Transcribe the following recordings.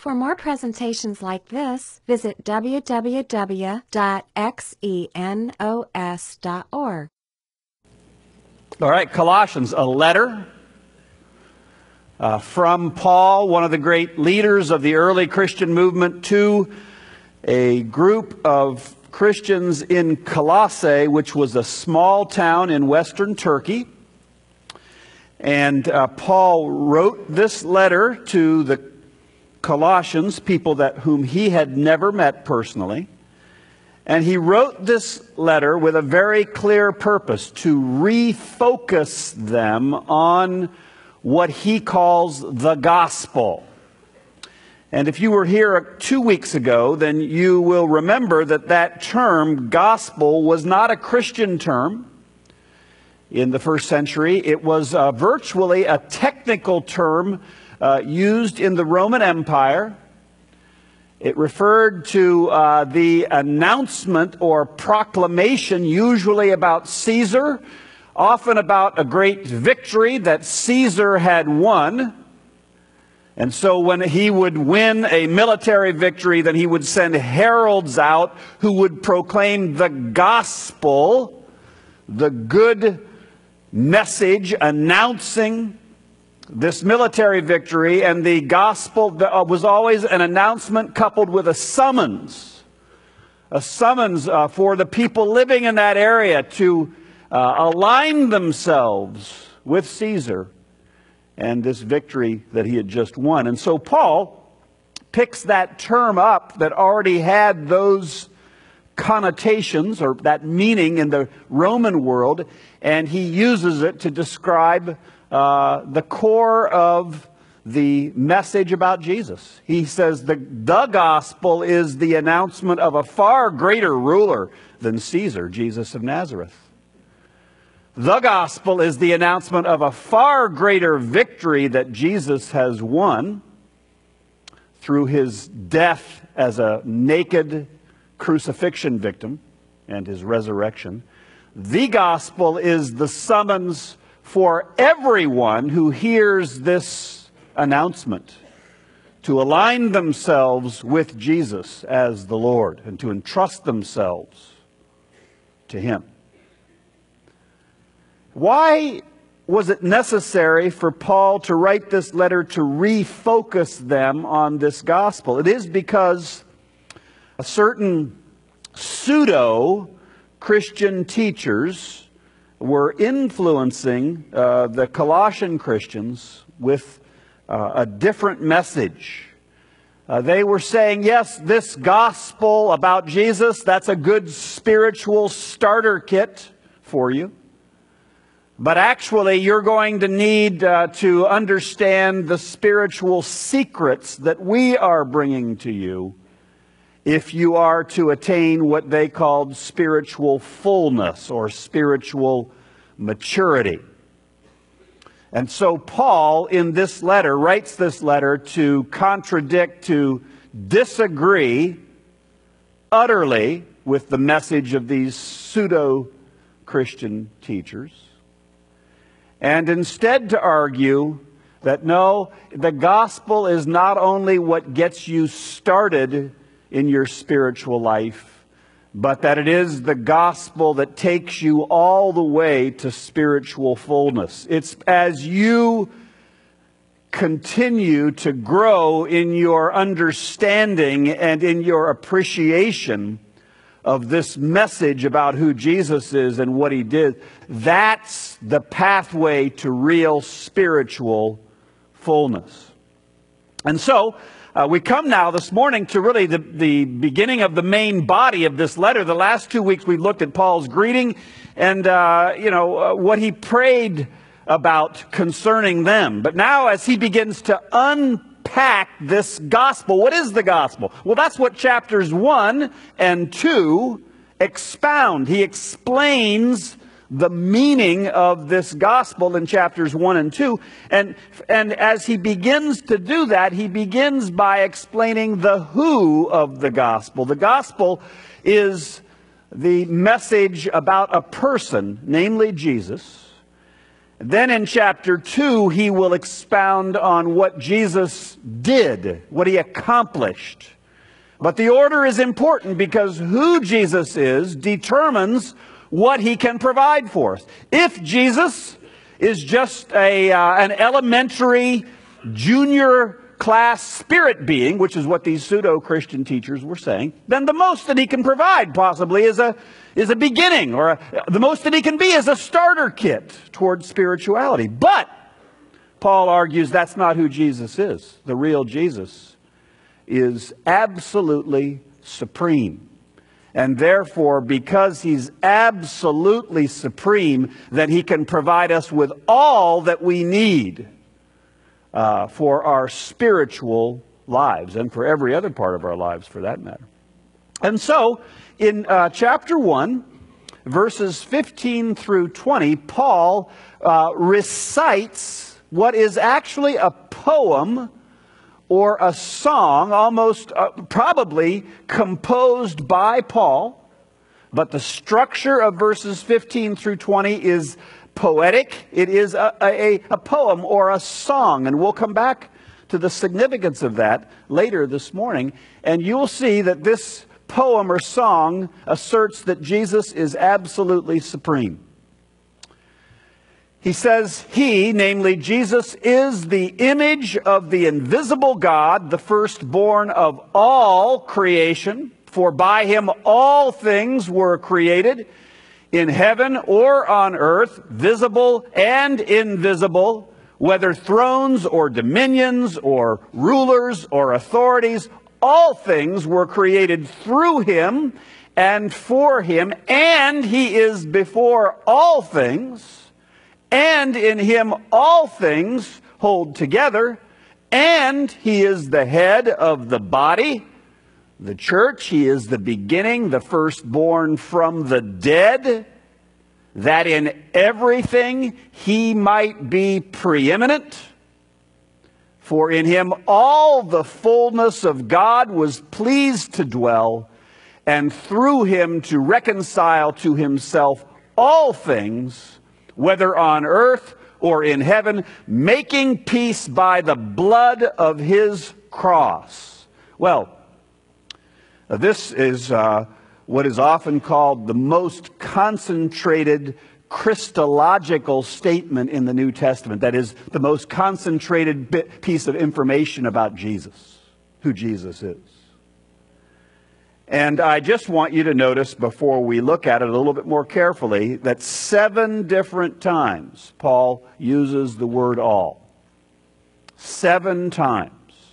For more presentations like this, visit www.xenos.org. All right, Colossians, a letter from Paul, one of the great leaders of the early Christian movement, to a group of Christians in Colossae, which was a small town in western Turkey. And Paul wrote this letter to the Colossians, people whom he had never met personally. And he wrote this letter with a very clear purpose: to refocus them on what he calls the gospel. And if you were here 2 weeks ago, then you will remember that term, gospel, was not a Christian term in the first century. It was virtually a technical term used in the Roman Empire. It referred to the announcement or proclamation, usually about Caesar, often about a great victory that Caesar had won. And so when he would win a military victory, then he would send heralds out who would proclaim the gospel, the good message announcing this military victory. And the gospel was always an announcement coupled with a summons for the people living in that area to align themselves with Caesar and this victory that he had just won. And so Paul picks that term up that already had those connotations or that meaning in the Roman world, and he uses it to describe the core of the message about Jesus. He says the gospel is the announcement of a far greater ruler than Caesar, Jesus of Nazareth. The gospel is the announcement of a far greater victory that Jesus has won through his death as a naked crucifixion victim and his resurrection. The gospel is the summons for everyone who hears this announcement to align themselves with Jesus as the Lord and to entrust themselves to him. Why was it necessary for Paul to write this letter to refocus them on this gospel? It is because certain pseudo-Christian teachers were influencing the Colossian Christians with a different message. They were saying, yes, this gospel about Jesus, that's a good spiritual starter kit for you. But actually, you're going to need to understand the spiritual secrets that we are bringing to you if you are to attain what they called spiritual fullness or spiritual maturity. And so Paul, in this letter, writes this letter to contradict, to disagree utterly with the message of these pseudo-Christian teachers. And instead to argue that no, the gospel is not only what gets you started in your spiritual life, but that it is the gospel that takes you all the way to spiritual fullness. It's as you continue to grow in your understanding and in your appreciation of this message about who Jesus is and what he did, that's the pathway to real spiritual fullness. And so, we come now this morning to really the beginning of the main body of this letter. The last 2 weeks we've looked at Paul's greeting and, what he prayed about concerning them. But now as he begins to unpack this gospel, what is the gospel? Well, that's what chapters 1 and 2 expound. He explains the meaning of this gospel in chapters 1 and 2. And as he begins to do that, he begins by explaining the who of the gospel. The gospel is the message about a person, namely Jesus. Then in chapter 2, he will expound on what Jesus did, what he accomplished. But the order is important because who Jesus is determines what he can provide for us. If Jesus is just an elementary junior class spirit being, which is what these pseudo-Christian teachers were saying, then the most that he can provide possibly is a beginning, or the most that he can be is a starter kit towards spirituality. But Paul argues that's not who Jesus is. The real Jesus is absolutely supreme. And therefore, because he's absolutely supreme, then he can provide us with all that we need for our spiritual lives, and for every other part of our lives for that matter. And so, in chapter 1, verses 15 through 20, Paul recites what is actually a poem or a song, almost probably composed by Paul. But the structure of verses 15 through 20 is poetic. It is a poem or a song. And we'll come back to the significance of that later this morning. And you'll see that this poem or song asserts that Jesus is absolutely supreme. He says he, namely Jesus, is the image of the invisible God, the firstborn of all creation. For by him all things were created, in heaven or on earth, visible and invisible, whether thrones or dominions or rulers or authorities. All things were created through him and for him, and he is before all things. And in him all things hold together, and he is the head of the body, the church. He is the beginning, the firstborn from the dead, that in everything he might be preeminent. For in him all the fullness of God was pleased to dwell, and through him to reconcile to himself all things, whether on earth or in heaven, making peace by the blood of his cross. Well, this is what is often called the most concentrated Christological statement in the New Testament. That is, the most concentrated piece of information about Jesus, who Jesus is. And I just want you to notice, before we look at it a little bit more carefully, that 7 different times Paul uses the word all. 7 times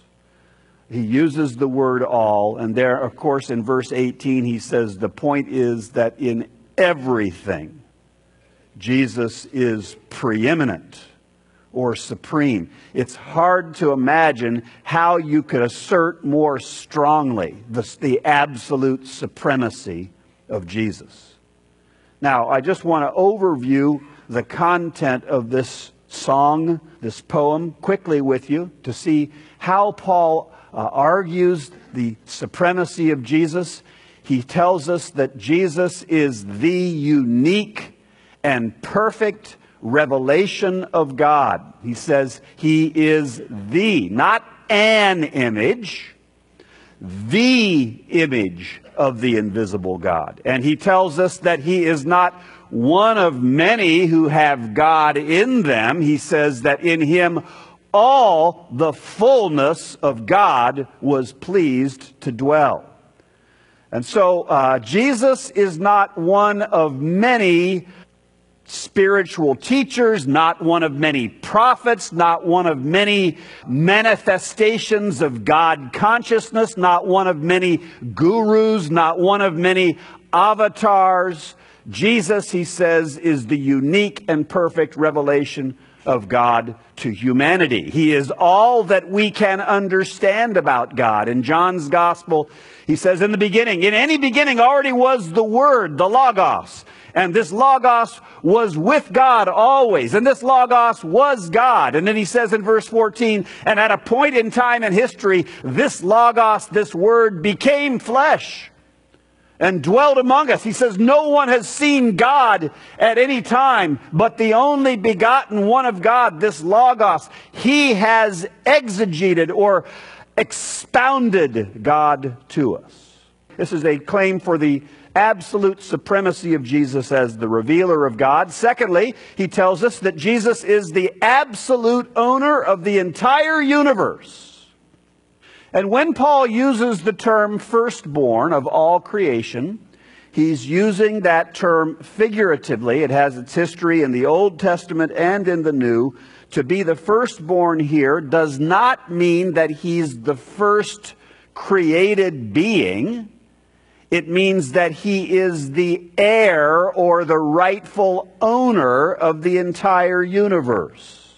he uses the word all. And there, of course, in verse 18, he says the point is that in everything, Jesus is preeminent or supreme. It's hard to imagine how you could assert more strongly the absolute supremacy of Jesus. Now, I just want to overview the content of this song, this poem, quickly with you to see how Paul argues the supremacy of Jesus. He tells us that Jesus is the unique and perfect revelation of God. He says he is the, not an image, the image of the invisible God. And he tells us that he is not one of many who have God in them. He says that in him all the fullness of God was pleased to dwell. And so Jesus is not one of many spiritual teachers, not one of many prophets, not one of many manifestations of God consciousness, not one of many gurus, not one of many avatars. Jesus, he says, is the unique and perfect revelation of God to humanity. He is all that we can understand about God. In John's Gospel, he says, in the beginning, in any beginning already was the Word, the Logos. And this Logos was with God always. And this Logos was God. And then he says in verse 14, and at a point in time in history, this Logos, this Word, became flesh and dwelt among us. He says, no one has seen God at any time, but the only begotten one of God, this Logos, he has exegeted or expounded God to us. This is a claim for the absolute supremacy of Jesus as the revealer of God. Secondly, he tells us that Jesus is the absolute owner of the entire universe. And when Paul uses the term firstborn of all creation, he's using that term figuratively. It has its history in the Old Testament and in the New. To be the firstborn here does not mean that he's the first created being. It means that he is the heir or the rightful owner of the entire universe.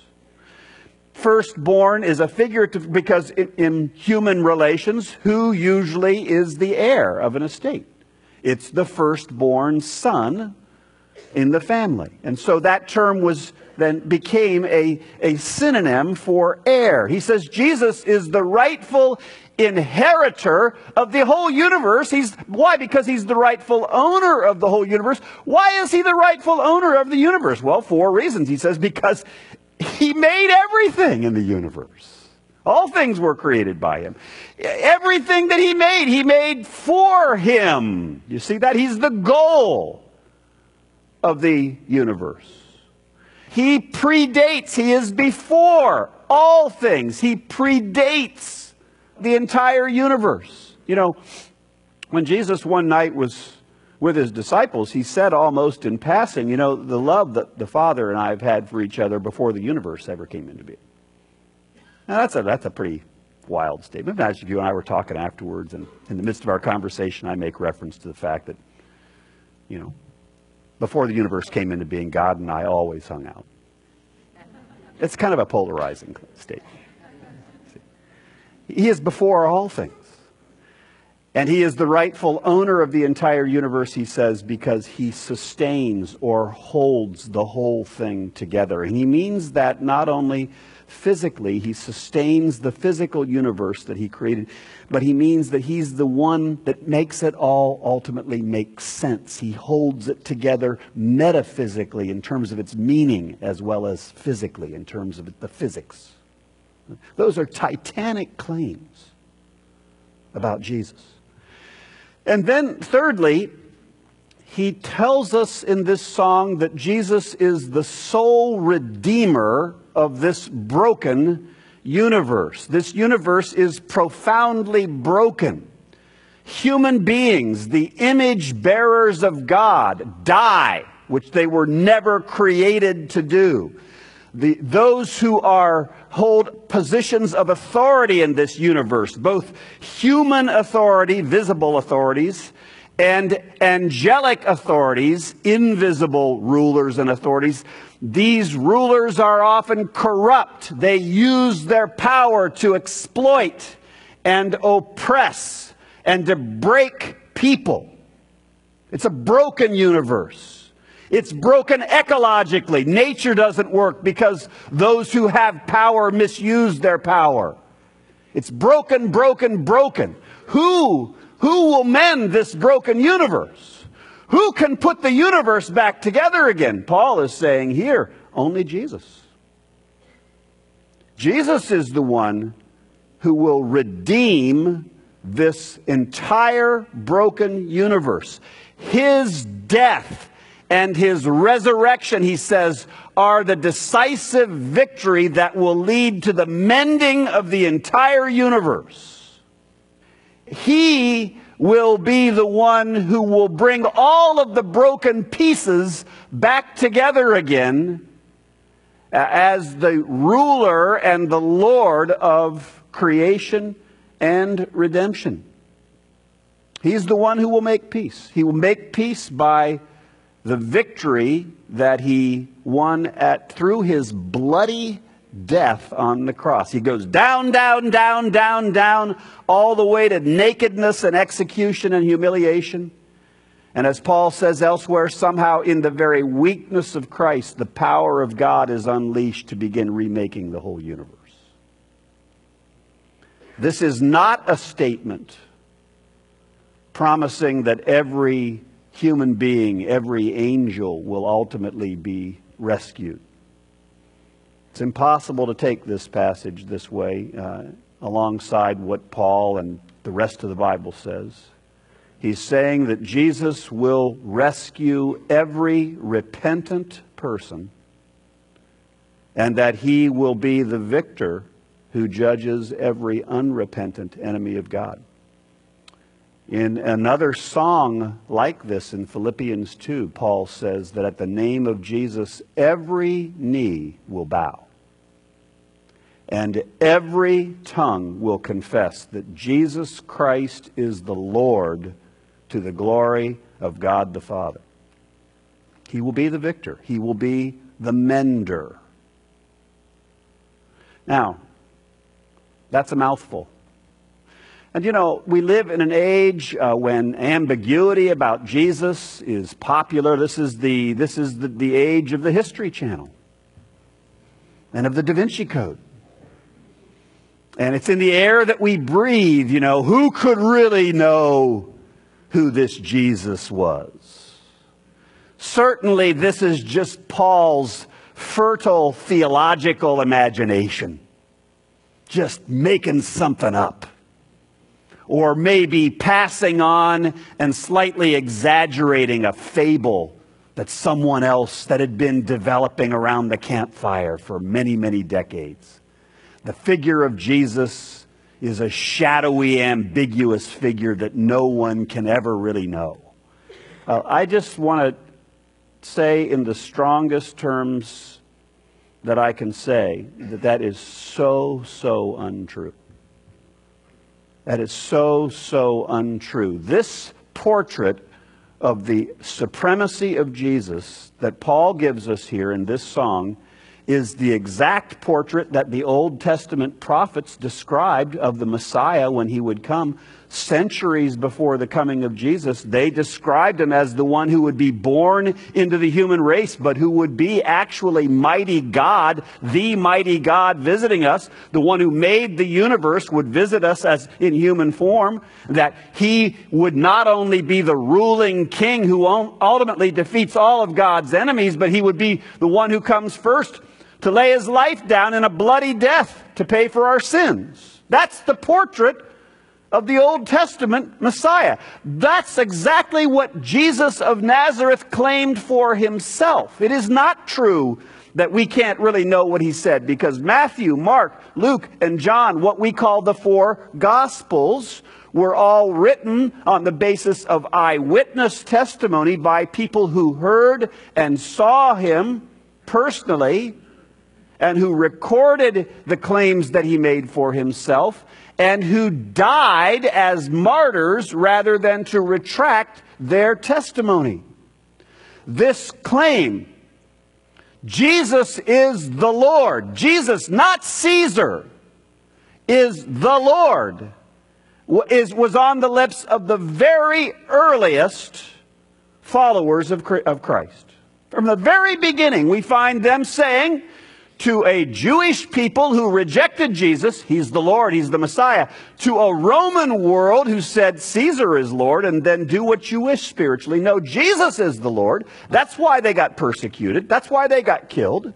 Firstborn is a figurative because in human relations, who usually is the heir of an estate? It's the firstborn son in the family. And so that term became a synonym for heir. He says Jesus is the rightful inheritor of the whole universe. Why? Because he's the rightful owner of the whole universe. Why is he the rightful owner of the universe? Well, 4 reasons. He says because he made everything in the universe. All things were created by him. Everything that he made for him. You see that? He's the goal of the universe. He predates. He is before all things. He predates the entire universe. You know, when Jesus one night was with his disciples, he said almost in passing, you know, the love that the Father and I have had for each other before the universe ever came into being. Now that's a pretty wild statement. Imagine if you and I were talking afterwards, and in the midst of our conversation, I make reference to the fact that, you know, before the universe came into being, God and I always hung out. It's kind of a polarizing statement. He is before all things. And he is the rightful owner of the entire universe, he says, because he sustains or holds the whole thing together. And he means that not only physically, he sustains the physical universe that he created, but he means that he's the one that makes it all ultimately make sense. He holds it together metaphysically in terms of its meaning, as well as physically in terms of the physics. Those are titanic claims about Jesus. And then thirdly, he tells us in this song that Jesus is the sole redeemer of this broken universe. This universe is profoundly broken. Human beings, the image bearers of God, die, which they were never created to do. Those who hold positions of authority in this universe, both human authority, visible authorities, and angelic authorities, invisible rulers and authorities, these rulers are often corrupt. They use their power to exploit and oppress and to break people. It's a broken universe. It's broken ecologically. Nature doesn't work because those who have power misuse their power. It's broken, broken, broken. Who will mend this broken universe? Who can put the universe back together again? Paul is saying here, only Jesus. Jesus is the one who will redeem this entire broken universe. His death and his resurrection, he says, are the decisive victory that will lead to the mending of the entire universe. He will be the one who will bring all of the broken pieces back together again as the ruler and the Lord of creation and redemption. He's the one who will make peace. He will make peace by the victory that he won through his bloody death on the cross. He goes down, down, down, down, down, all the way to nakedness and execution and humiliation. And as Paul says elsewhere, somehow in the very weakness of Christ, the power of God is unleashed to begin remaking the whole universe. This is not a statement promising that every human being, every angel will ultimately be rescued. It's impossible to take this passage this way alongside what Paul and the rest of the Bible says. He's saying that Jesus will rescue every repentant person and that he will be the victor who judges every unrepentant enemy of God. In another song like this in Philippians 2, Paul says that at the name of Jesus, every knee will bow and every tongue will confess that Jesus Christ is the Lord, to the glory of God the Father. He will be the victor. He will be the mender. Now, that's a mouthful. And you know, we live in an age when ambiguity about Jesus is popular. This is the age of the History Channel and of the Da Vinci Code. And it's in the air that we breathe, you know. Who could really know who this Jesus was? Certainly, this is just Paul's fertile theological imagination. Just making something up. Or maybe passing on and slightly exaggerating a fable that someone else that had been developing around the campfire for many, many decades. The figure of Jesus is a shadowy, ambiguous figure that no one can ever really know. I just want to say in the strongest terms that I can say that that is so untrue. That is so untrue. This portrait of the supremacy of Jesus that Paul gives us here in this song is the exact portrait that the Old Testament prophets described of the Messiah when he would come. Centuries before the coming of Jesus, they described him as the one who would be born into the human race, but who would be actually mighty God, the mighty God visiting us. The one who made the universe would visit us as in human form. That he would not only be the ruling king who ultimately defeats all of God's enemies, but he would be the one who comes first to lay his life down in a bloody death to pay for our sins. That's the portrait of the Old Testament Messiah. That's exactly what Jesus of Nazareth claimed for himself. It is not true that we can't really know what he said, because Matthew, Mark, Luke, and John, what we call the four Gospels, were all written on the basis of eyewitness testimony by people who heard and saw him personally, and who recorded the claims that he made for himself, and who died as martyrs rather than to retract their testimony. This claim, Jesus is the Lord, Jesus, not Caesar, is the Lord, was on the lips of the very earliest followers of Christ. From the very beginning, we find them saying to a Jewish people who rejected Jesus, he's the Lord, he's the Messiah, to a Roman world who said Caesar is Lord and then do what you wish spiritually. No, Jesus is the Lord. That's why they got persecuted. That's why they got killed.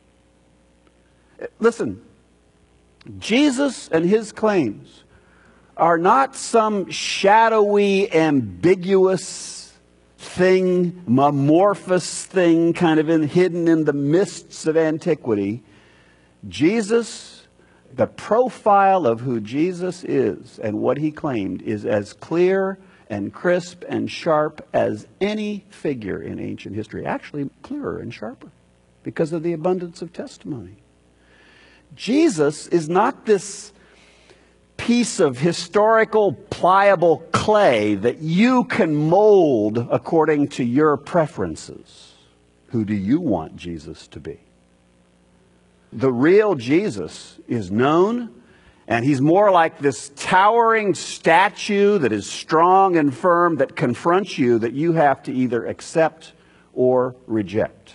Listen, Jesus and his claims are not some shadowy, ambiguous thing, amorphous thing, kind of hidden in the mists of antiquity. Jesus, the profile of who Jesus is and what he claimed is as clear and crisp and sharp as any figure in ancient history. Actually, clearer and sharper because of the abundance of testimony. Jesus is not this piece of historical pliable clay that you can mold according to your preferences. Who do you want Jesus to be? The real Jesus is known, and he's more like this towering statue that is strong and firm that confronts you, that you have to either accept or reject.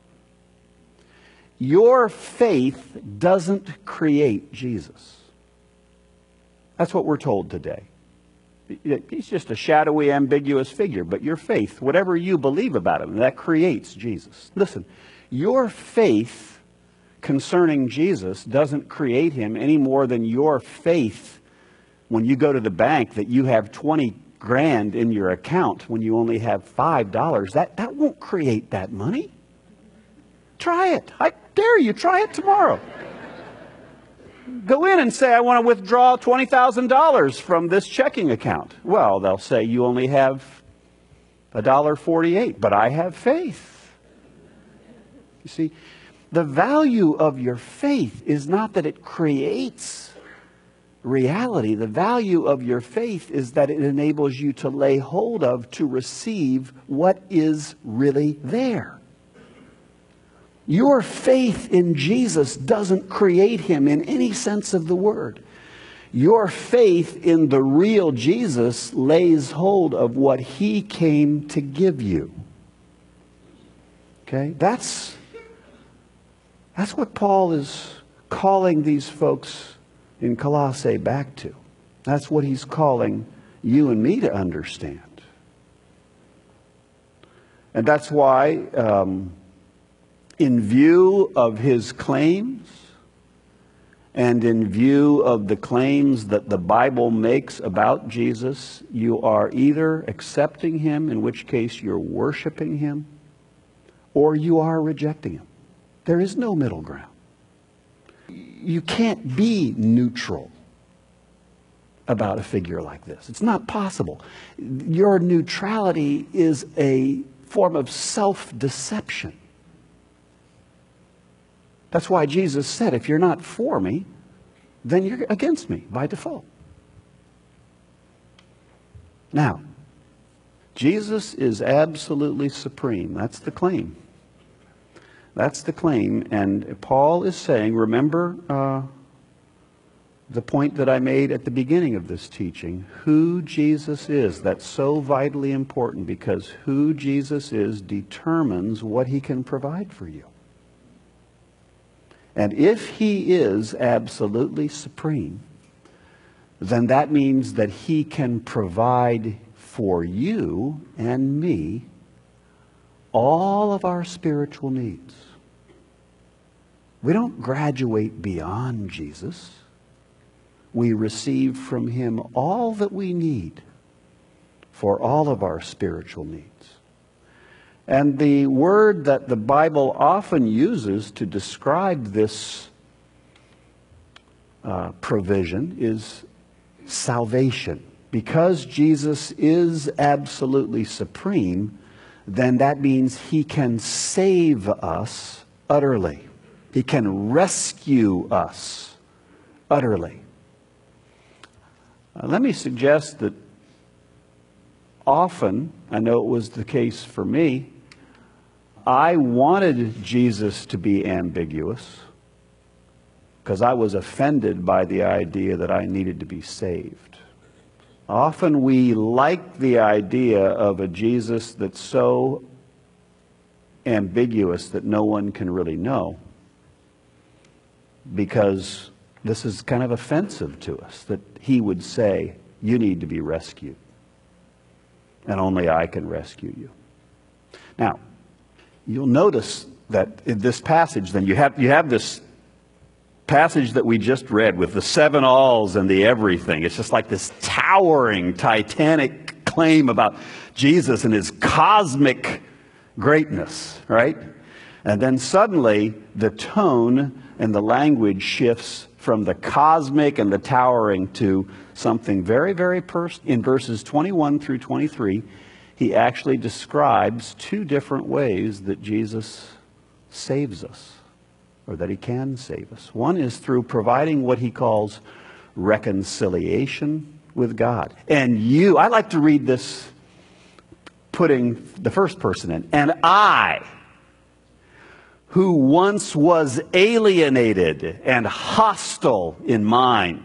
Your faith doesn't create Jesus. That's what we're told today. He's just a shadowy, ambiguous figure. But your faith, whatever you believe about him, that creates Jesus. Listen, your faith concerning Jesus doesn't create him any more than your faith when you go to the bank that you have 20 grand in your account when you only have $5. That won't create that money. Try it. I dare you. Try it tomorrow. Go in and say, I want to withdraw $20,000 from this checking account. Well, they'll say you only have $1.48, but I have faith. You see, the value of your faith is not that it creates reality. The value of your faith is that it enables you to lay hold of, to receive what is really there. Your faith in Jesus doesn't create him in any sense of the word. Your faith in the real Jesus lays hold of what he came to give you. Okay? That's what Paul is calling these folks in Colossae back to. That's what he's calling you and me to understand. And that's why, in view of his claims, and in view of the claims that the Bible makes about Jesus, you are either accepting him, in which case you're worshiping him, or you are rejecting him. There is no middle ground. You can't be neutral about a figure like this. It's not possible. Your neutrality is a form of self-deception. That's why Jesus said, if you're not for me, then you're against me by default. Now, Jesus is absolutely supreme. That's the claim. That's the claim. And Paul is saying, remember the point that I made at the beginning of this teaching, who Jesus is. That's so vitally important, because who Jesus is determines what he can provide for you. And if he is absolutely supreme, then that means that he can provide for you and me all of our spiritual needs. We don't graduate beyond Jesus. We receive from him all that we need for all of our spiritual needs. And the word that the Bible often uses to describe this provision is salvation. Because Jesus is absolutely supreme, then that means he can save us utterly. He can rescue us utterly. Let me suggest that often, I know it was the case for me, I wanted Jesus to be ambiguous because I was offended by the idea that I needed to be saved. Often we like the idea of a Jesus that's so ambiguous that no one can really know, because this is kind of offensive to us, that he would say, you need to be rescued, and only I can rescue you. Now, you'll notice that in this passage, then you have this passage that we just read with the seven alls and the everything. It's just like this towering, titanic claim about Jesus and his cosmic greatness, right? And then suddenly the tone and the language shifts from the cosmic and the towering to something very, very personal. In verses 21 through 23, he actually describes two different ways that Jesus saves us, or that he can save us. One is through providing what he calls reconciliation with God. And I like to read this putting the first person in. And I, who once was alienated and hostile in mind,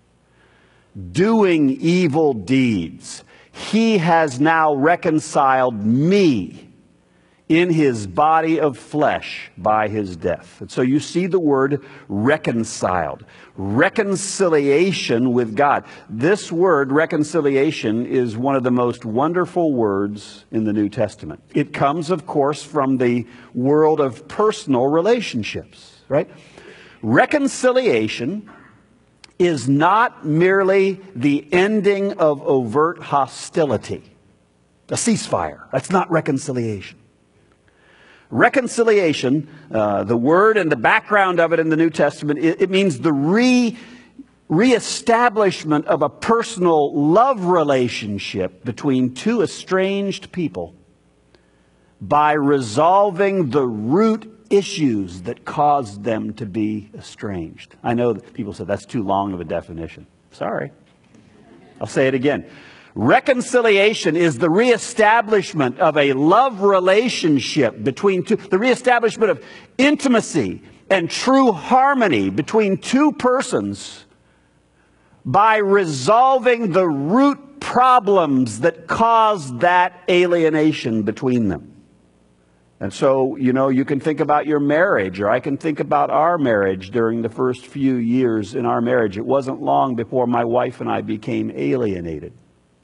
doing evil deeds, he has now reconciled me in his body of flesh by his death. And so you see the word reconciled. Reconciliation with God. This word, reconciliation, is one of the most wonderful words in the New Testament. It comes, of course, from the world of personal relationships, right? Reconciliation is not merely the ending of overt hostility, a ceasefire. That's not reconciliation. Reconciliation, the word and the background of it in the New Testament, it means the reestablishment of a personal love relationship between two estranged people by resolving the root issues that caused them to be estranged. I know that people said that's too long of a definition. Sorry. I'll say it again. Reconciliation is the reestablishment of a love relationship between two, the reestablishment of intimacy and true harmony between two persons by resolving the root problems that caused that alienation between them. And so, you can think about your marriage, or I can think about our marriage during the first few years in our marriage. It wasn't long before my wife and I became alienated.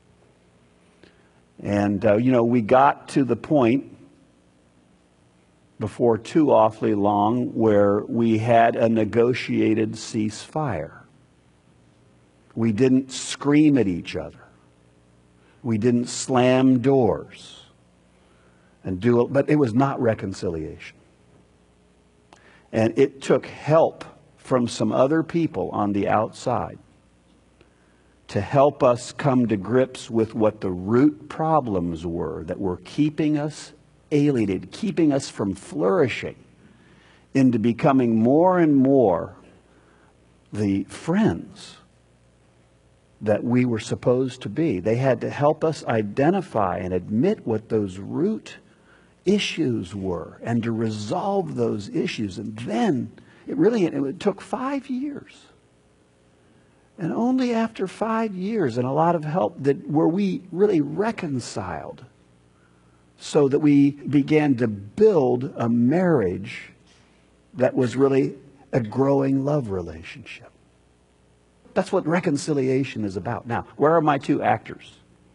And, we got to the point before too awfully long where we had a negotiated ceasefire. We didn't scream at each other. We didn't slam doors and do it, but it was not reconciliation. And it took help from some other people on the outside to help us come to grips with what the root problems were that were keeping us alienated, keeping us from flourishing into becoming more and more the friends that we were supposed to be. They had to help us identify and admit what those root issues were and to resolve those issues. And then it took 5 years. And only after 5 years and a lot of help were we really reconciled, so that we began to build a marriage that was really a growing love relationship. That's what reconciliation is about. Now, where are my two actors?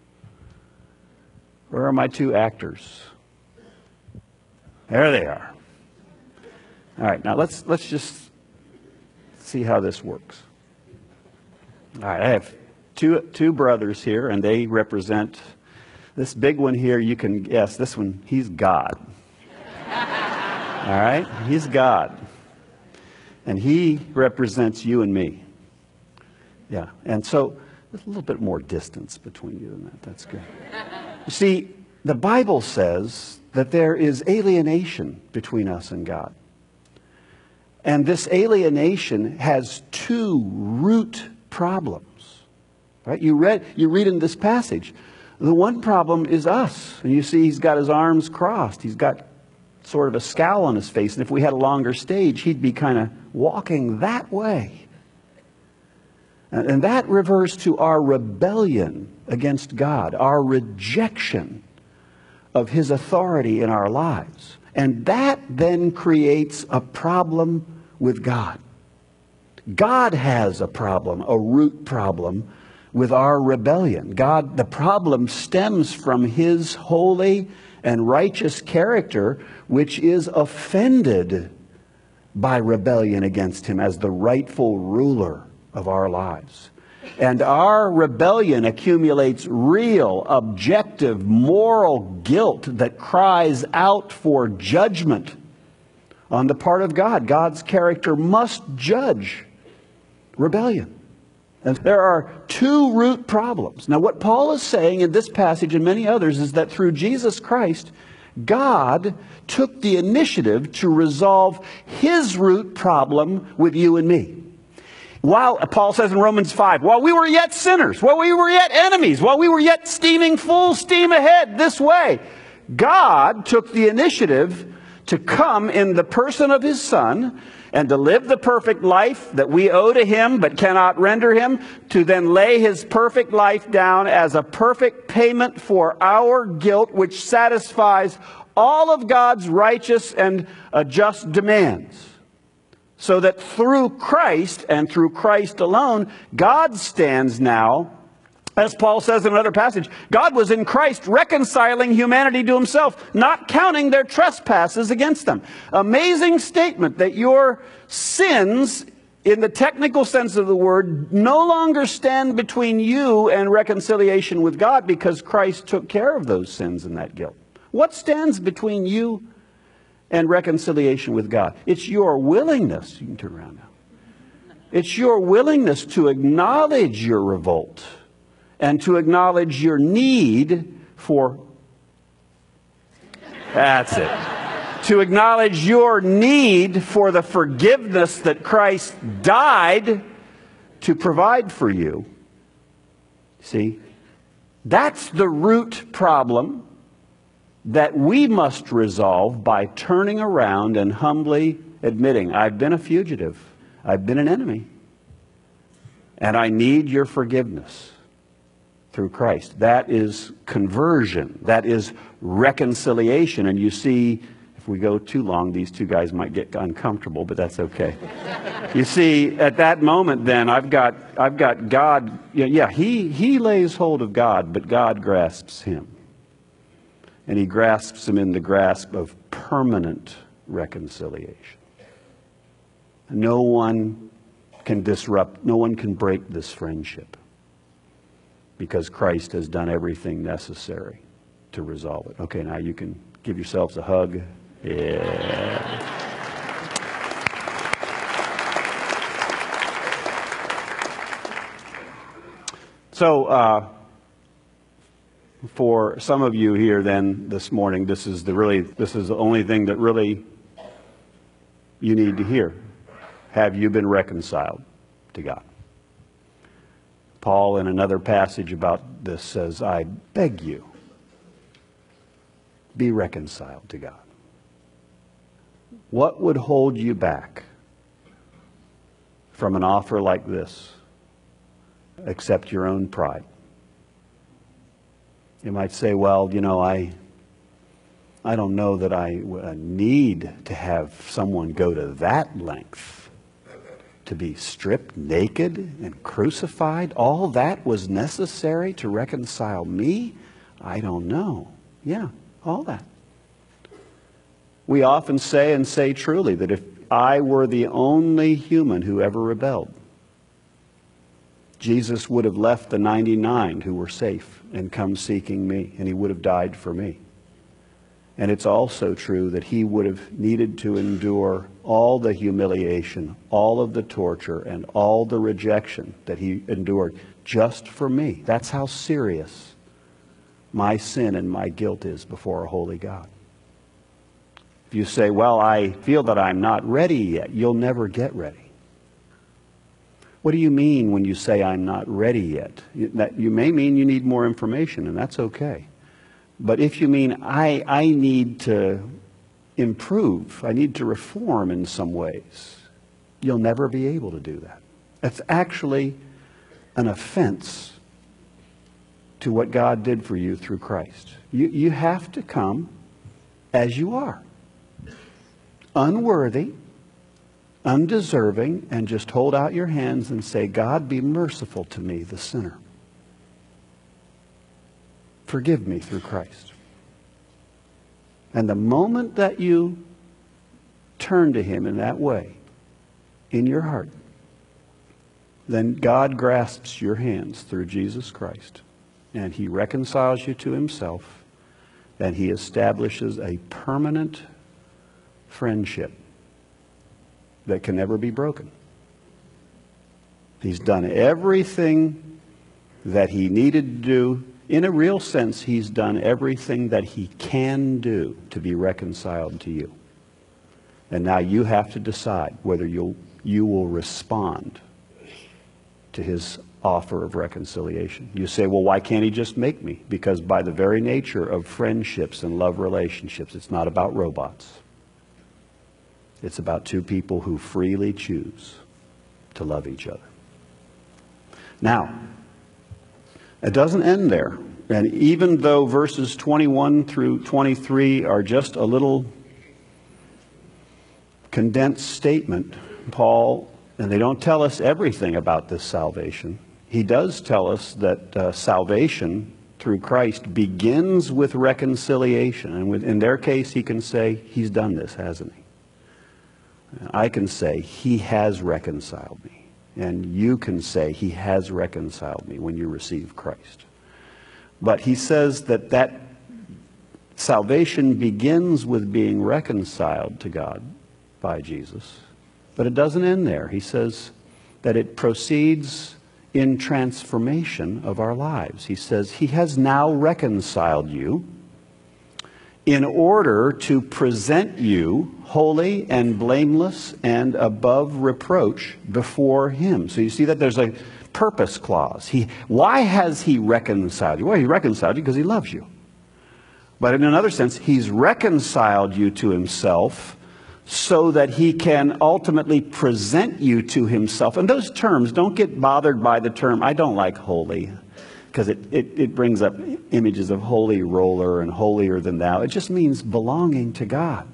Where are my two actors? There they are. All right, now let's just see how this works. All right, I have two brothers here, and they represent this big one here. You can guess this one. He's God. All right, he's God, and he represents you and me. Yeah, and so there's a little bit more distance between you and that. That's good. You see, the Bible says that there is alienation between us and God, and this alienation has two root problems, right? You read in this passage, the one problem is us. And you see he's got his arms crossed. He's got sort of a scowl on his face. And if we had a longer stage, he'd be kind of walking that way. And that refers to our rebellion against God, our rejection of his authority in our lives. And that then creates a problem with God. God has a problem, a root problem with our rebellion. The problem stems from his holy and righteous character, which is offended by rebellion against him as the rightful ruler of our lives. And our rebellion accumulates real, objective, moral guilt that cries out for judgment on the part of God. God's character must judge rebellion. And there are two root problems. Now, what Paul is saying in this passage and many others is that through Jesus Christ, God took the initiative to resolve his root problem with you and me. While, Paul says in Romans 5, while we were yet sinners, while we were yet enemies, while we were yet steaming full steam ahead this way, God took the initiative to come in the person of his Son and to live the perfect life that we owe to him but cannot render him, to then lay his perfect life down as a perfect payment for our guilt, which satisfies all of God's righteous and just demands, so that through Christ and through Christ alone, God stands now, as Paul says in another passage, God was in Christ reconciling humanity to himself, not counting their trespasses against them. Amazing statement that your sins, in the technical sense of the word, no longer stand between you and reconciliation with God, because Christ took care of those sins and that guilt. What stands between you and reconciliation with God? It's your willingness. You can turn around now. It's your willingness to acknowledge your revolt and to acknowledge your need for... That's it. To acknowledge your need for the forgiveness that Christ died to provide for you. See, that's the root problem that we must resolve by turning around and humbly admitting, I've been a fugitive, I've been an enemy, and I need your forgiveness through Christ. That is conversion. That is reconciliation. And you see, if we go too long, these two guys might get uncomfortable, but that's okay. You see, at that moment then, I've got God. Yeah, he lays hold of God, but God grasps him. And he grasps him in the grasp of permanent reconciliation. No one can disrupt, no one can break this friendship, because Christ has done everything necessary to resolve it. Okay, now you can give yourselves a hug. Yeah. So, for some of you here then this morning, this is the only thing that really you need to hear. Have you been reconciled to God? Paul, in another passage about this, says, I beg you, be reconciled to God. What would hold you back from an offer like this except your own pride? You might say, well, I don't know that I need to have someone go to that length to be stripped naked and crucified. All that was necessary to reconcile me? I don't know. Yeah, all that. We often say, and say truly, that if I were the only human who ever rebelled, Jesus would have left the 99 who were safe and come seeking me, and he would have died for me. And it's also true that he would have needed to endure all the humiliation, all of the torture, and all the rejection that he endured just for me. That's how serious my sin and my guilt is before a holy God. If you say, well, I feel that I'm not ready yet, you'll never get ready. What do you mean when you say I'm not ready yet? You may mean you need more information, and that's okay. But if you mean I need to improve, I need to reform in some ways, you'll never be able to do that. That's actually an offense to what God did for you through Christ. You have to come as you are. Unworthy, undeserving, and just hold out your hands and say, God, be merciful to me, the sinner. Forgive me through Christ. And the moment that you turn to him in that way, in your heart, then God grasps your hands through Jesus Christ, and he reconciles you to himself, and he establishes a permanent friendship that can never be broken. He's done everything that he needed to do. In a real sense, he's done everything that he can do to be reconciled to you. And now you have to decide whether you will respond to his offer of reconciliation. You say, well, why can't he just make me? Because by the very nature of friendships and love relationships, it's not about robots. It's about two people who freely choose to love each other. Now, it doesn't end there. And even though verses 21 through 23 are just a little condensed statement, Paul, and they don't tell us everything about this salvation, he does tell us that salvation through Christ begins with reconciliation. And in their case, he can say, he's done this, hasn't he? I can say, he has reconciled me. And you can say, he has reconciled me when you receive Christ. But he says that salvation begins with being reconciled to God by Jesus. But it doesn't end there. He says that it proceeds in transformation of our lives. He says he has now reconciled you in order to present you holy and blameless and above reproach before him. So you see that there's a purpose clause. Why has he reconciled you? Well, he reconciled you because he loves you. But in another sense, he's reconciled you to himself so that he can ultimately present you to himself. And those terms, don't get bothered by the term. I don't like holy, because it brings up images of holy roller and holier than thou. It just means belonging to God,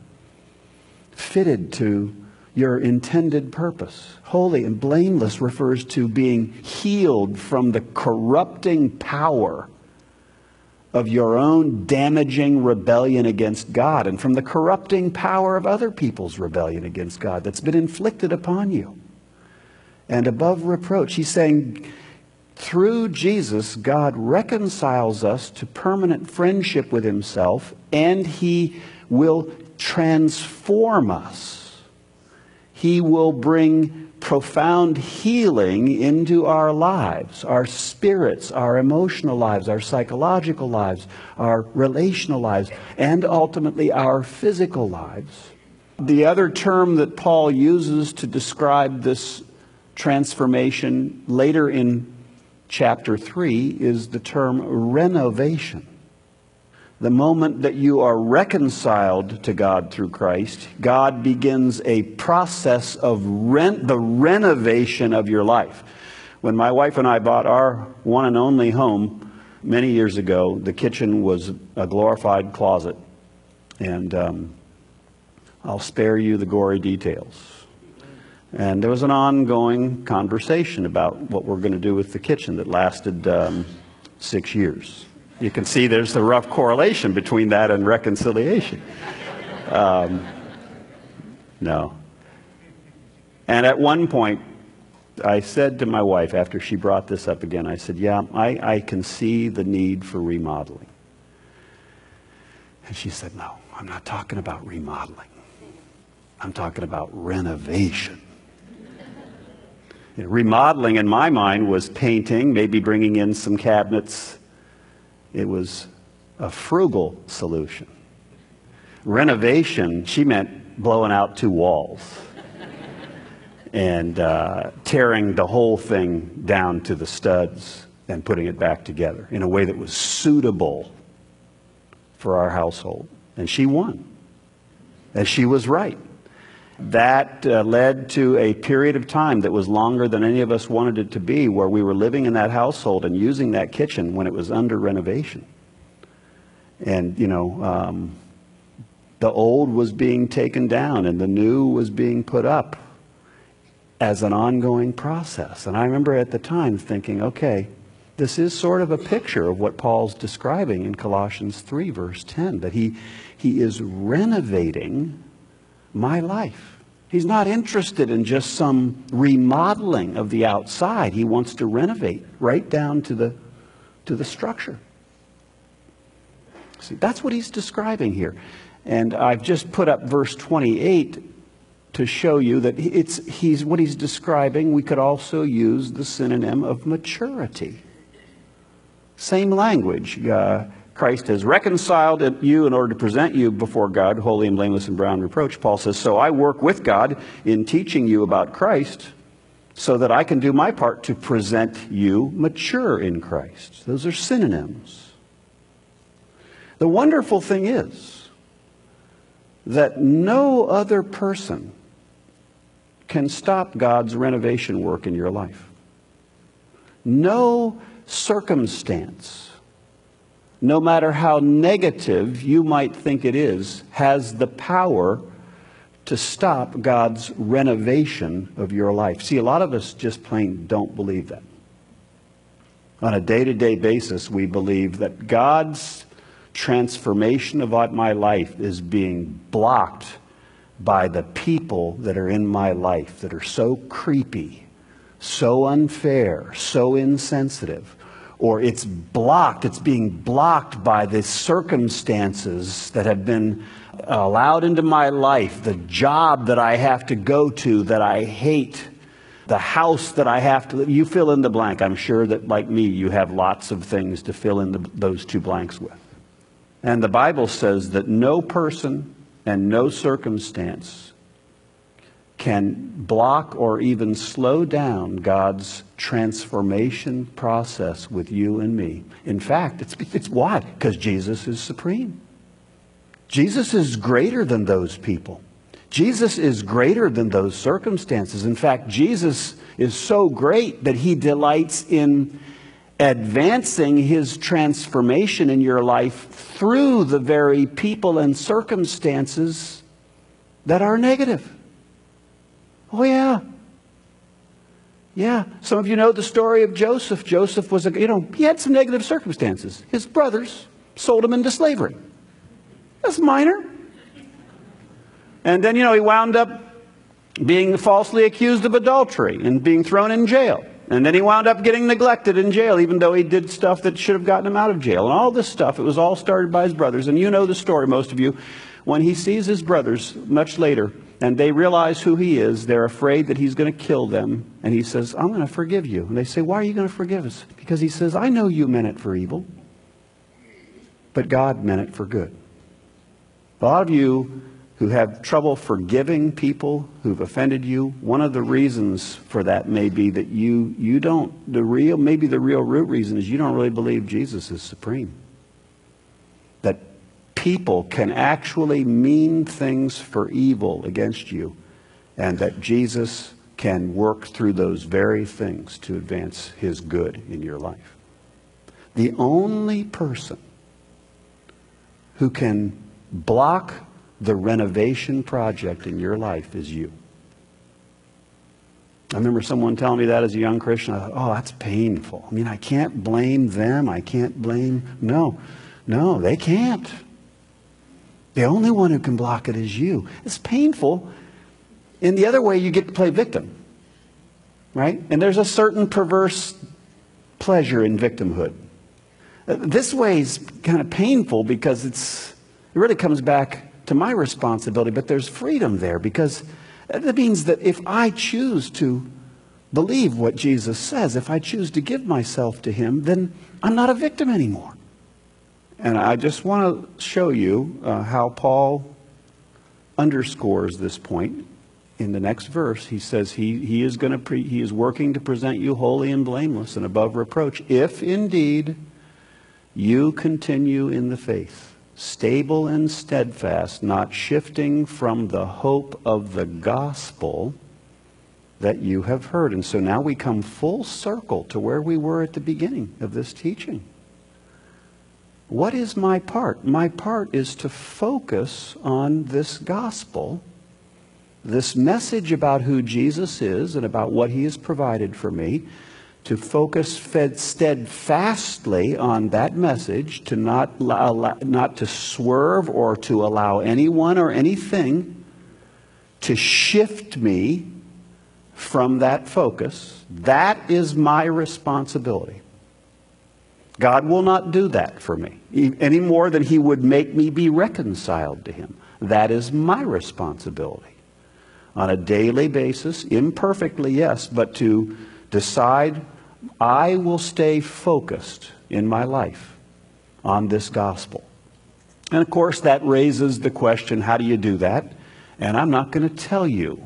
fitted to your intended purpose. Holy and blameless refers to being healed from the corrupting power of your own damaging rebellion against God, and from the corrupting power of other people's rebellion against God that's been inflicted upon you. And above reproach, he's saying, through Jesus, God reconciles us to permanent friendship with himself, and he will transform us. He will bring profound healing into our lives, our spirits, our emotional lives, our psychological lives, our relational lives, and ultimately our physical lives. The other term that Paul uses to describe this transformation later in chapter 3 is the term renovation. The moment that you are reconciled to God through Christ, God begins a process of the renovation of your life. When my wife and I bought our one and only home many years ago, the kitchen was a glorified closet. And I'll spare you the gory details. And there was an ongoing conversation about what we're going to do with the kitchen that lasted 6 years. You can see there's a rough correlation between that and reconciliation. No. And at one point, I said to my wife, after she brought this up again, I said, yeah, I can see the need for remodeling. And she said, no, I'm not talking about remodeling. I'm talking about renovation. Remodeling in my mind was painting, maybe bringing in some cabinets. It was a frugal solution. Renovation, she meant blowing out 2 walls and tearing the whole thing down to the studs and putting it back together in a way that was suitable for our household. And she won. And she was right. That led to a period of time that was longer than any of us wanted it to be, where we were living in that household and using that kitchen when it was under renovation. And, the old was being taken down and the new was being put up as an ongoing process. And I remember at the time thinking, okay, this is sort of a picture of what Paul's describing in Colossians 3, verse 10, that he is renovating my life. He's not interested in just some remodeling of the outside. He wants to renovate right down to the structure. See, that's what he's describing here. And I've just put up verse 28 to show you that what he's describing. We could also use the synonym of maturity. Same language. Christ has reconciled you in order to present you before God, holy and blameless and beyond reproach. Paul says, so I work with God in teaching you about Christ so that I can do my part to present you mature in Christ. Those are synonyms. The wonderful thing is that no other person can stop God's renovation work in your life. No circumstance no matter how negative you might think it is, has the power to stop God's renovation of your life. See, a lot of us just plain don't believe that. On a day-to-day basis, we believe that God's transformation of my life is being blocked by the people that are in my life that are so creepy, so unfair, so insensitive. Or it's being blocked by the circumstances that have been allowed into my life, the job that I have to go to that I hate, the house that I have to live. You fill in the blank. I'm sure that, like me, you have lots of things to fill in those two blanks with. And the Bible says that no person and no circumstance can block or even slow down God's transformation process with you and me. In fact, it's why? Because Jesus is supreme. Jesus is greater than those people. Jesus is greater than those circumstances. In fact, Jesus is so great that he delights in advancing his transformation in your life through the very people and circumstances that are negative. Oh, yeah. Yeah. Some of you know the story of Joseph. Joseph was he had some negative circumstances. His brothers sold him into slavery. That's minor. And then, he wound up being falsely accused of adultery and being thrown in jail. And then he wound up getting neglected in jail, even though he did stuff that should have gotten him out of jail. And all this stuff, it was all started by his brothers. And you know the story, most of you. When he sees his brothers much later, and they realize who he is, they're afraid that he's going to kill them. And he says, I'm going to forgive you. And they say, why are you going to forgive us? Because he says, I know you meant it for evil, but God meant it for good. A lot of you who have trouble forgiving people who've offended you, one of the reasons for that may be that the real root reason is you don't really believe Jesus is supreme. That people can actually mean things for evil against you, and that Jesus can work through those very things to advance his good in your life. The only person who can block the renovation project in your life is you. I remember someone telling me that as a young Christian. I thought, oh, that's painful. I mean, I can't blame them. I can't blame... No, they can't. The only one who can block it is you. It's painful. In the other way, you get to play victim. Right? And there's a certain perverse pleasure in victimhood. This way is kind of painful because it really comes back to my responsibility, but there's freedom there, because that means that if I choose to believe what Jesus says, if I choose to give myself to him, then I'm not a victim anymore. And I just want to show you how Paul underscores this point in the next verse. He says he is working to present you holy and blameless and above reproach, if indeed you continue in the faith, stable and steadfast, not shifting from the hope of the gospel that you have heard. And so now we come full circle to where we were at the beginning of this teaching. What is my part? My part is to focus on this gospel, this message about who Jesus is and about what he has provided for me, to focus steadfastly on that message, to not to swerve or to allow anyone or anything to shift me from that focus. That is my responsibility. God will not do that for me any more than he would make me be reconciled to him. That is my responsibility. On a daily basis, imperfectly, yes, but to decide I will stay focused in my life on this gospel. And of course that raises the question, how do you do that? And I'm not going to tell you.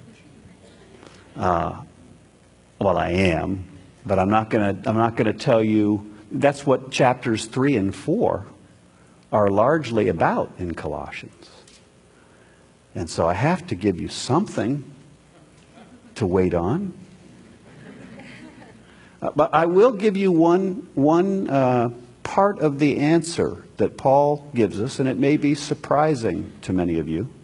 Well, I am, but I'm not going to tell you. That's what chapters 3 and 4 are largely about in Colossians. And so I have to give you something to wait on. But I will give you one part of the answer that Paul gives us, and it may be surprising to many of you.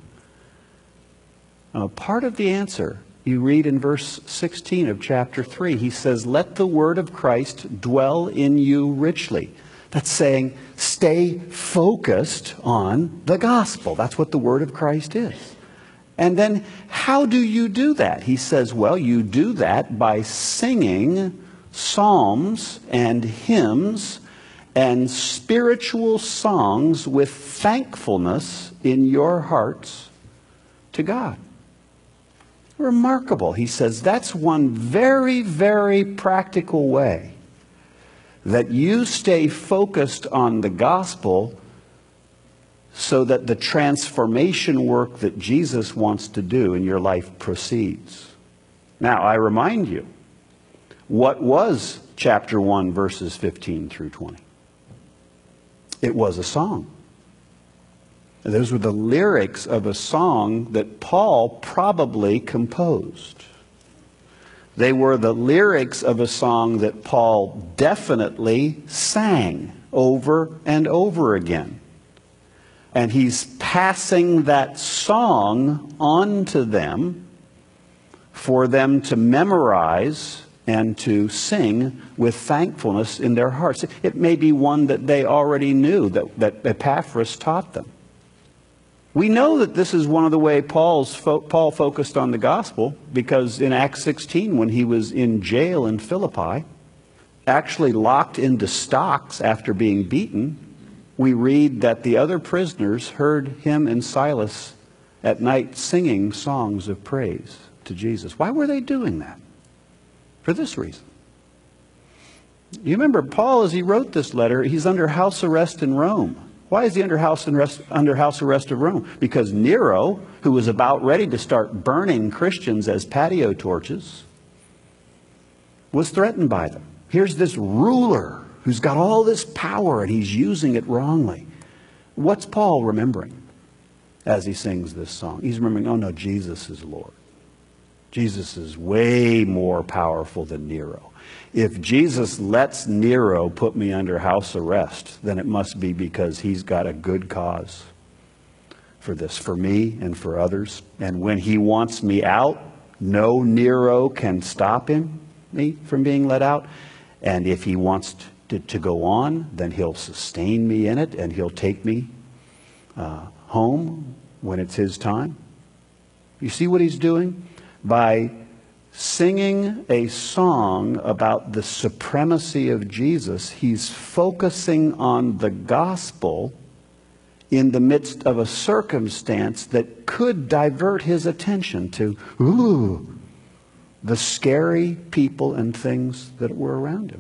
Part of the answer, you read in verse 16 of chapter 3, he says, "Let the word of Christ dwell in you richly." That's saying, stay focused on the gospel. That's what the word of Christ is. And then, how do you do that? He says, well, you do that by singing psalms and hymns and spiritual songs with thankfulness in your hearts to God. Remarkable. He says that's one very, very practical way that you stay focused on the gospel so that the transformation work that Jesus wants to do in your life proceeds. Now, I remind you, what was chapter 1, verses 15 through 20? It was a song. Those were the lyrics of a song that Paul probably composed. They were the lyrics of a song that Paul definitely sang over and over again. And he's passing that song on to them for them to memorize and to sing with thankfulness in their hearts. It may be one that they already knew, that Epaphras taught them. We know that this is one of the ways Paul focused on the gospel, because in Acts 16, when he was in jail in Philippi, actually locked into stocks after being beaten, we read that the other prisoners heard him and Silas at night singing songs of praise to Jesus. Why were they doing that? For this reason. You remember Paul, as he wrote this letter, he's under house arrest in Rome. Why is he under house arrest of Rome? Because Nero, who was about ready to start burning Christians as patio torches, was threatened by them. Here's this ruler who's got all this power and he's using it wrongly. What's Paul remembering as he sings this song? He's remembering, oh no, Jesus is Lord. Jesus is way more powerful than Nero. If Jesus lets Nero put me under house arrest, then it must be because he's got a good cause for this, for me and for others. And when he wants me out, no Nero can stop me from being let out. And if he wants to go on, then he'll sustain me in it and he'll take me home when it's his time. You see what he's doing? By singing a song about the supremacy of Jesus, he's focusing on the gospel in the midst of a circumstance that could divert his attention to the scary people and things that were around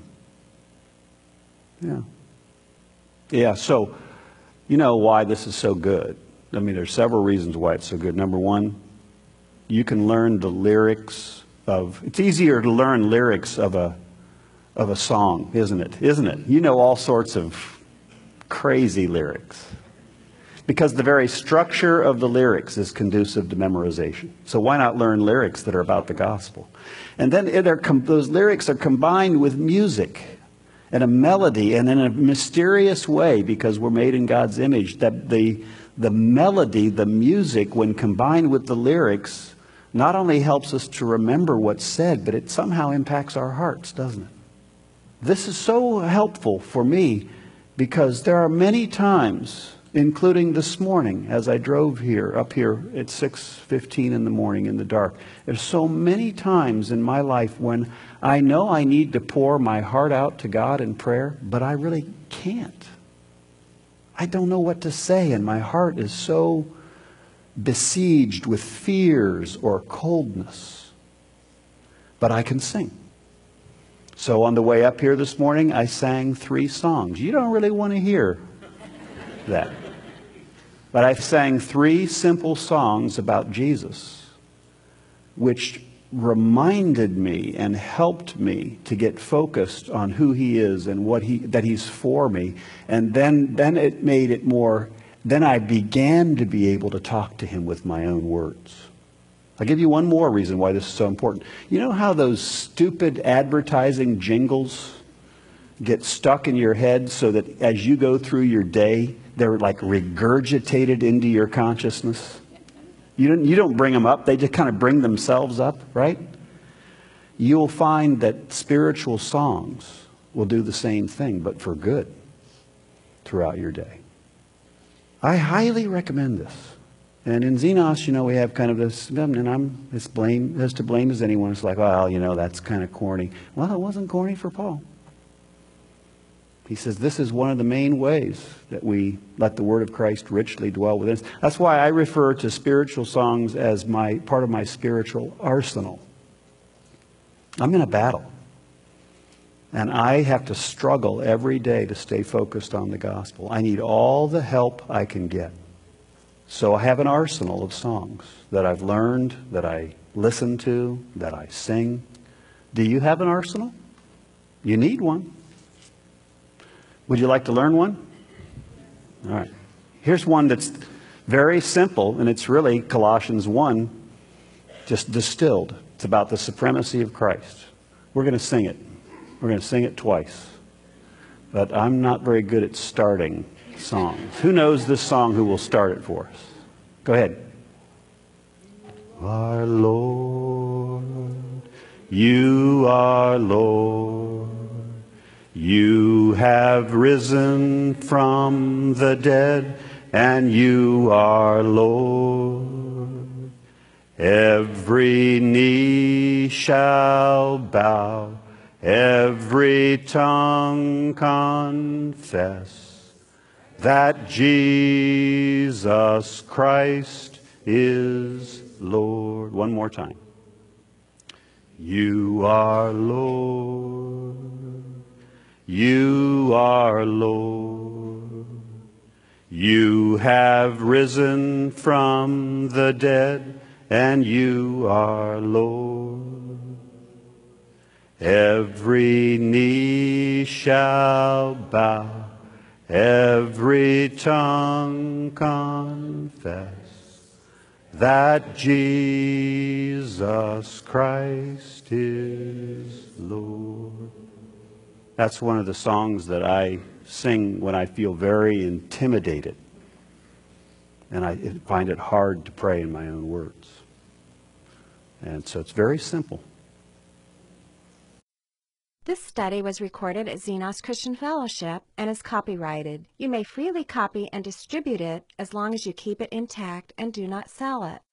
him. Yeah, so you know why this is so good. I mean, there's several reasons why it's so good. Number one, you can learn the lyrics of, it's easier to learn lyrics of a song, isn't it? You know all sorts of crazy lyrics. Because the very structure of the lyrics is conducive to memorization. So why not learn lyrics that are about the gospel? And then those lyrics are combined with music and a melody, and in a mysterious way, because we're made in God's image, that the melody, the music, when combined with the lyrics, not only helps us to remember what's said, but it somehow impacts our hearts, doesn't it? This is so helpful for me because there are many times, including this morning as I drove up here at 6:15 in the morning in the dark. There's so many times in my life when I know I need to pour my heart out to God in prayer, but I really can't. I don't know what to say, and my heart is so besieged with fears or coldness. But I can sing. So on the way up here this morning, I sang 3 songs. You don't really want to hear that. But I sang 3 simple songs about Jesus, which reminded me and helped me to get focused on who he is and that he's for me. And then it made it more. Then I began to be able to talk to him with my own words. I'll give you one more reason why this is so important. You know how those stupid advertising jingles get stuck in your head so that as you go through your day, they're like regurgitated into your consciousness? You don't bring them up. They just kind of bring themselves up, right? You'll find that spiritual songs will do the same thing, but for good throughout your day. I highly recommend this. And in Xenos, we have kind of this, and I'm as to blame as anyone. It's like, well, that's kind of corny. Well, it wasn't corny for Paul. He says this is one of the main ways that we let the Word of Christ richly dwell within us. That's why I refer to spiritual songs as part of my spiritual arsenal. I'm in a battle. And I have to struggle every day to stay focused on the gospel. I need all the help I can get. So I have an arsenal of songs that I've learned, that I listen to, that I sing. Do you have an arsenal? You need one. Would you like to learn one? All right. Here's one that's very simple, and it's really Colossians 1, just distilled. It's about the supremacy of Christ. We're going to sing it. We're going to sing it twice. But I'm not very good at starting songs. Who knows this song who will start it for us? Go ahead. Our Lord, you are Lord. You have risen from the dead, and you are Lord. Every knee shall bow, every tongue confess that Jesus Christ is Lord. One more time. You are Lord. You are Lord. You have risen from the dead, and you are Lord. Every knee shall bow, every tongue confess that Jesus Christ is Lord. That's one of the songs that I sing when I feel very intimidated and I find it hard to pray in my own words. And so it's very simple. This study was recorded at Xenos Christian Fellowship and is copyrighted. You may freely copy and distribute it as long as you keep it intact and do not sell it.